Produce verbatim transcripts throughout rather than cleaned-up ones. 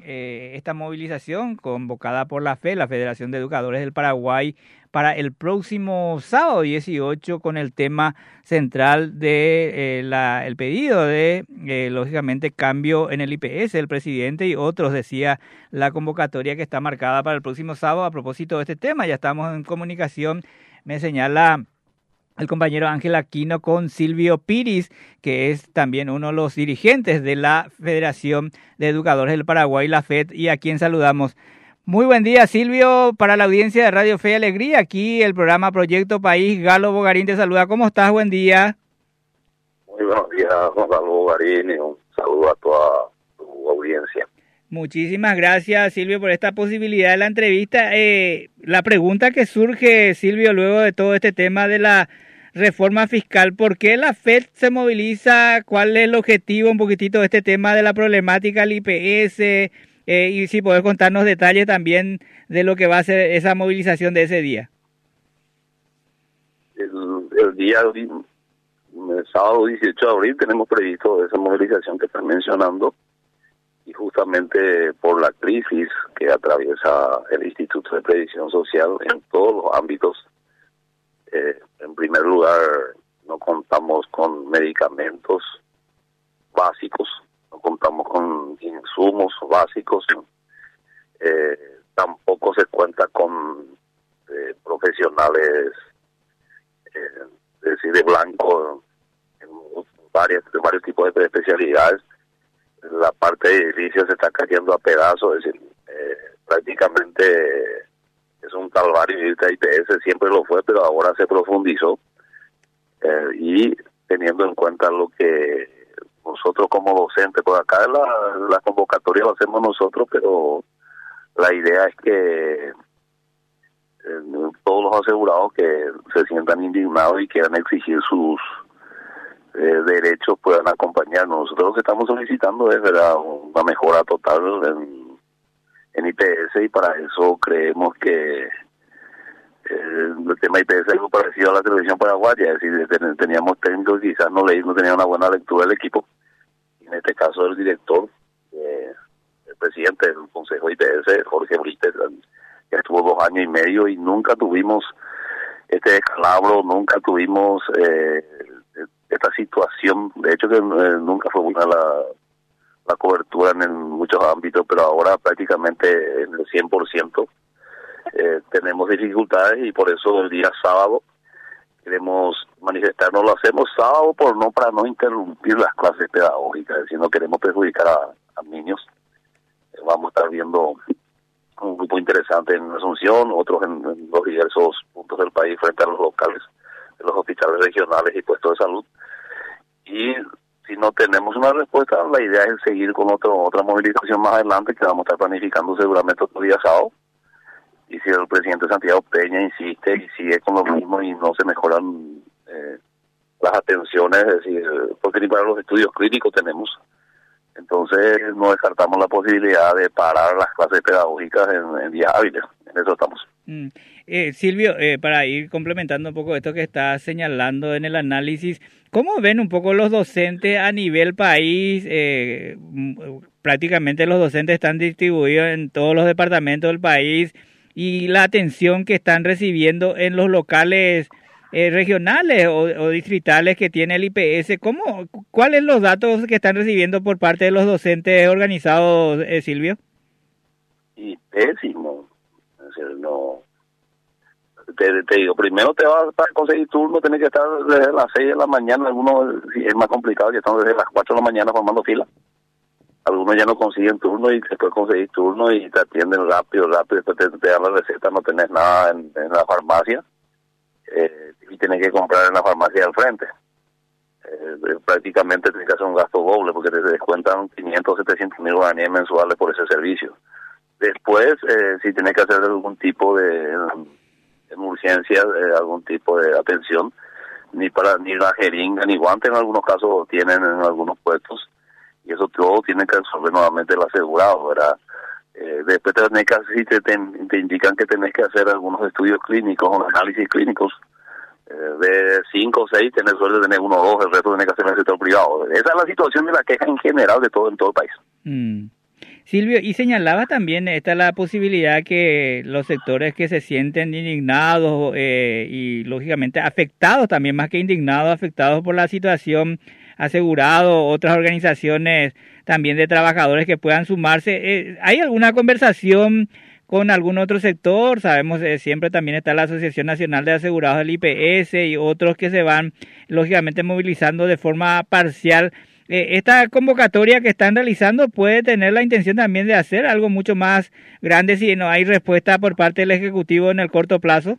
eh, esta movilización convocada por la F E D, la Federación de Educadores del Paraguay, para el próximo sábado dieciocho con el tema central de eh, la, el pedido de, eh, lógicamente, cambio en el I P S del presidente y otros, decía la convocatoria que está marcada para el próximo sábado. A propósito de este tema, ya estamos en comunicación, me señala el compañero Ángel Aquino con Silvio Piris, que es también uno de los dirigentes de la Federación de Educadores del Paraguay, la F E D, y a quien saludamos. Muy buen día, Silvio, para la audiencia de Radio Fe y Alegría. Aquí el programa Proyecto País. Galo Bogarín te saluda. ¿Cómo estás? Buen día. Muy buenos días, Juan Galo Bogarín, y un saludo a toda tu audiencia. Muchísimas gracias, Silvio, por esta posibilidad de la entrevista. Eh, la pregunta que surge, Silvio, luego de todo este tema de la reforma fiscal, ¿por qué la F E D se moviliza? ¿Cuál es el objetivo un poquitito de este tema de la problemática del I P S? Eh, y si podés contarnos detalles también de lo que va a ser esa movilización de ese día. El, el día, el sábado dieciocho de abril, tenemos previsto esa movilización que estás mencionando, y justamente por la crisis que atraviesa el Instituto de Previsión Social en todos los ámbitos. Eh, en primer lugar, no contamos con medicamentos básicos, no contamos con insumos básicos, eh, tampoco se cuenta con eh, profesionales eh, es decir, de blanco en varias, de varios tipos de especialidades. La parte de edilicia se está cayendo a pedazos, es decir, eh, prácticamente es un calvario irte a I P S, siempre lo fue, pero ahora se profundizó, eh, y teniendo en cuenta lo que nosotros como docentes, pues acá la, la convocatoria lo hacemos nosotros, pero la idea es que eh, todos los asegurados que se sientan indignados y quieran exigir sus eh, derechos puedan acompañarnos. Nosotros lo que estamos solicitando es, ¿verdad?, una mejora total en, en I P S, y para eso creemos que eh, el tema I P S es algo parecido a la televisión paraguaya, es decir, ten, teníamos técnicos que quizás no leí, no tenían una buena lectura del equipo. En este caso el director, eh, el presidente del Consejo I P S, Jorge Brites, que estuvo dos años y medio y nunca tuvimos este descalabro, nunca tuvimos eh, esta situación. De hecho que eh, nunca fue buena la, la cobertura en, en muchos ámbitos, pero ahora prácticamente en el cien por ciento eh, tenemos dificultades, y por eso el día sábado queremos manifestarnos. Lo hacemos sábado por no para no interrumpir las clases pedagógicas, es decir, no queremos perjudicar a, a niños. Eh, vamos a estar viendo un grupo interesante en Asunción, otros en, en los diversos puntos del país frente a los locales de los hospitales regionales y puestos de salud. Y si no tenemos una respuesta, la idea es seguir con otro, otra movilización más adelante, que vamos a estar planificando seguramente otro día sábado. Y si el presidente Santiago Peña insiste y sigue con lo mismo y no se mejoran eh, las atenciones, es decir, porque ni para los estudios clínicos tenemos, entonces no descartamos la posibilidad de parar las clases pedagógicas en, en días hábiles. En eso estamos. Mm. Eh, Silvio, eh, para ir complementando un poco esto que está señalando en el análisis, ¿cómo ven un poco los docentes a nivel país? Eh, prácticamente los docentes están distribuidos en todos los departamentos del país, y la atención que están recibiendo en los locales eh, regionales o, o distritales que tiene el I P S. ¿Cómo, ¿Cuáles son los datos que están recibiendo por parte de los docentes organizados, eh, Silvio? Y pésimo. Es decir, no. Te, te digo, primero te vas a conseguir turno, tienes que estar desde las seis de la mañana, algunos es más complicado, ya están desde las cuatro de la mañana formando fila. Algunos ya no consiguen turno y después conseguís turno y te atienden rápido, rápido, después te, te dan la receta, no tenés nada en, en la farmacia, eh, y tenés que comprar en la farmacia al frente. Eh, prácticamente tenés que hacer un gasto doble porque te descuentan quinientos, setecientos mil guaraníes mensuales por ese servicio. Después, eh, si tenés que hacer algún tipo de en urgencia, eh, algún tipo de atención, ni para ni la jeringa ni guantes en algunos casos tienen en algunos puestos. Y eso todo tiene que resolver nuevamente el asegurado, ¿verdad? Eh, después tenés que, si te, te, te indican que tenés que hacer algunos estudios clínicos o análisis clínicos, eh, de cinco o seis, tenés suerte de tener uno o dos, el resto tenés que hacer en el sector privado. Esa es la situación de la queja en general de todo en todo el país. Mm. Silvio, y señalaba también esta la posibilidad que los sectores que se sienten indignados eh, y lógicamente afectados también, más que indignados, afectados por la situación, asegurado, otras organizaciones también de trabajadores que puedan sumarse. Eh, ¿Hay alguna conversación con algún otro sector? Sabemos eh, siempre también está la Asociación Nacional de Asegurados del I P S y otros que se van lógicamente movilizando de forma parcial. Eh, esta convocatoria que están realizando puede tener la intención también de hacer algo mucho más grande si no hay respuesta por parte del Ejecutivo en el corto plazo.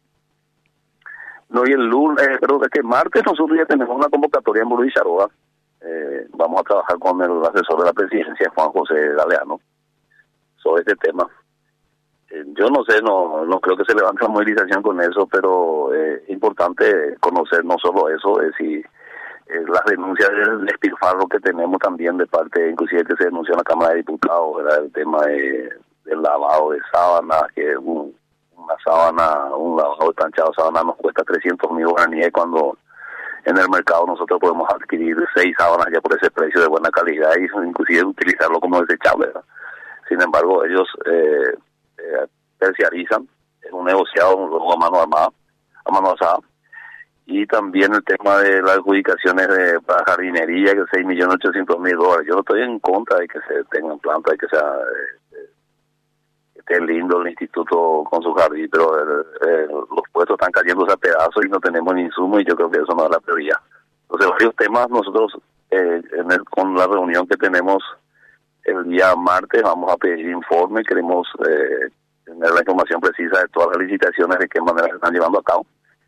No, y el lunes, eh, creo que martes nosotros ya tenemos una convocatoria en Burro y Charoa. Eh, vamos a trabajar con el asesor de la presidencia, Juan José Galeano, sobre este tema. Eh, yo no sé, no no creo que se levante la movilización con eso, pero es eh, importante conocer no solo eso, es decir, eh, las denuncias del despilfarro que tenemos también de parte, inclusive que se denunció en la Cámara de Diputados, ¿verdad? El tema de, del lavado de sábanas, que un, una sábana, un lavado de planchado de sábana nos cuesta trescientos mil guaraníes cuando en el mercado nosotros podemos adquirir seis sábanas ya por ese precio de buena calidad y inclusive utilizarlo como desechable, ¿verdad? Sin embargo, ellos eh, eh, terciarizan, es un negociado luego a mano armada, a mano alzada. Y también el tema de las adjudicaciones de, para jardinería, que seis millones ochocientos mil dólares. Yo no estoy en contra de que se tengan plantas, de que sea eh, que esté lindo el instituto con su jardín, pero eh, eh, los puestos están cayéndose a pedazos y no tenemos ni insumo, y yo creo que eso no es la prioridad. Entonces, varios temas nosotros, eh, en el, con la reunión que tenemos el día martes, vamos a pedir informe, queremos eh, tener la información precisa de todas las licitaciones, de qué manera se están llevando a cabo,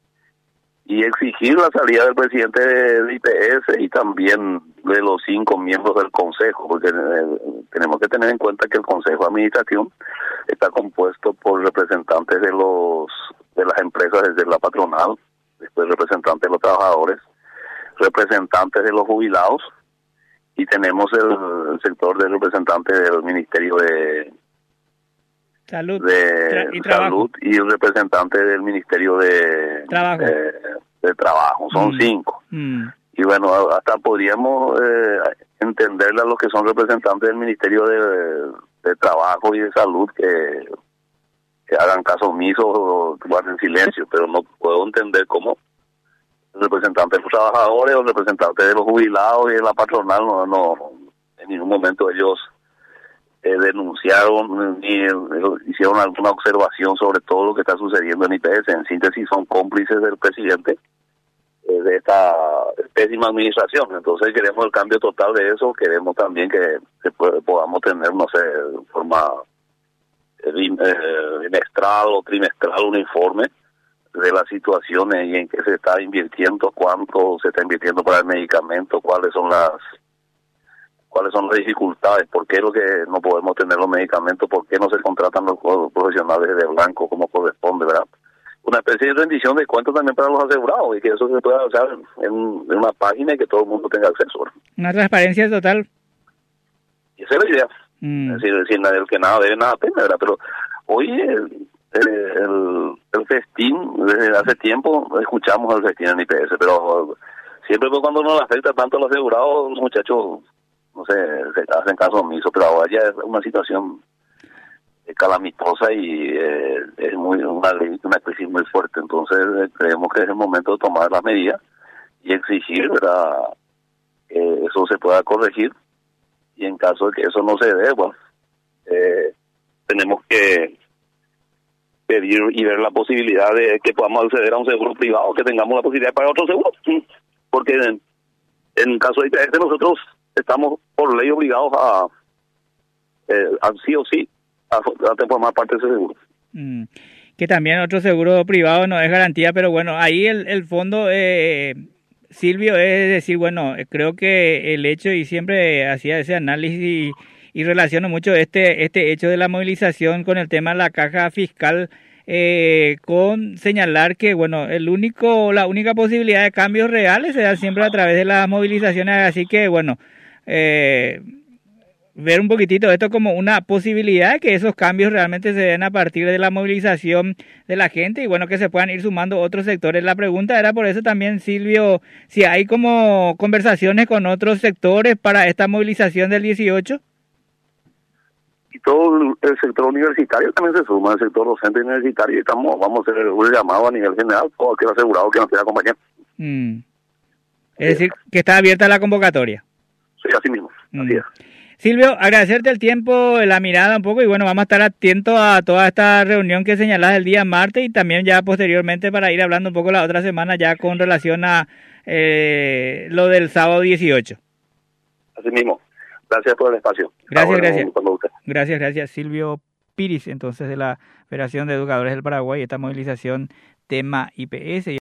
y exigir la salida del presidente de I P S y también de los cinco miembros del Consejo, porque eh, tenemos que tener en cuenta que el Consejo de Administración está compuesto por representantes de los de las empresas desde la patronal, después representantes de los trabajadores, representantes de los jubilados, y tenemos el, el sector de representantes del Ministerio de Salud, de y Salud y el representante del Ministerio de Trabajo. De, de trabajo. Son mm. cinco. Mm. Y bueno, hasta podríamos eh, entenderle a los que son representantes del Ministerio de, de Trabajo y de Salud que, que hagan caso omiso o guarden silencio, pero no puedo entender cómo el representante de los trabajadores o el representante de los jubilados y de la patronal no, no en ningún momento ellos Eh, denunciaron ni eh, hicieron alguna observación sobre todo lo que está sucediendo en I P S. En síntesis, son cómplices del presidente eh, de esta pésima administración. Entonces queremos el cambio total de eso, queremos también que, que podamos tener, no sé, de forma eh, bimestral o trimestral un informe de las situaciones y en qué se está invirtiendo, cuánto se está invirtiendo para el medicamento, cuáles son las cuáles son las dificultades, por qué es lo que no podemos tener los medicamentos, por qué no se contratan los profesionales de blanco como corresponde, ¿verdad? Una especie de rendición de cuentas también para los asegurados y que eso se pueda hacer en, en una página y que todo el mundo tenga acceso, ¿verdad? Una transparencia total. Y esa es la idea. Mm. Es decir, decir el que nada debe, nada teme, ¿verdad? Pero hoy el, el, el, el festín, desde hace tiempo escuchamos el festín en I P S, pero siempre cuando nos afecta tanto a los asegurados, los muchachos no sé, se hacen caso omiso, pero ahora ya es una situación calamitosa y eh, es muy una, una crisis muy fuerte. Entonces eh, creemos que es el momento de tomar las medidas y exigir, ¿verdad?, que eso se pueda corregir, y en caso de que eso no se dé, bueno, eh, tenemos que pedir y ver la posibilidad de que podamos acceder a un seguro privado, que tengamos la posibilidad de pagar otro seguro, porque en, en caso de I P S nosotros estamos por ley obligados a, eh, a sí o sí a, a formar parte de ese seguro. Mm. Que también otro seguro privado no es garantía, pero bueno, ahí el, el fondo, eh, Silvio, es decir, bueno, creo que el hecho, y siempre hacía ese análisis y, y relaciono mucho este este hecho de la movilización con el tema de la caja fiscal, eh, con señalar que, bueno, el único la única posibilidad de cambios reales se da siempre a través de las movilizaciones, así que, bueno, Eh, ver un poquitito esto como una posibilidad, que esos cambios realmente se den a partir de la movilización de la gente y bueno, que se puedan ir sumando otros sectores. La pregunta era por eso también, Silvio, si hay como conversaciones con otros sectores para esta movilización del dieciocho. y todo el, el sector universitario también se suma, el sector docente universitario, y estamos, vamos a hacer un llamado a nivel general, todo aquel asegurado que nos quiera acompañar. Mm. Es decir, que está abierta la convocatoria. Sí, así mismo, mm. así es. Silvio, agradecerte el tiempo, la mirada un poco, y bueno, vamos a estar atentos a toda esta reunión que señalás el día martes, y también ya posteriormente para ir hablando un poco la otra semana ya con relación a eh, lo del sábado dieciocho. Así mismo. Gracias por el espacio. Gracias, gracias. Gracias, gracias. Silvio Piris, entonces, de la Federación de Educadores del Paraguay, esta movilización tema I P S.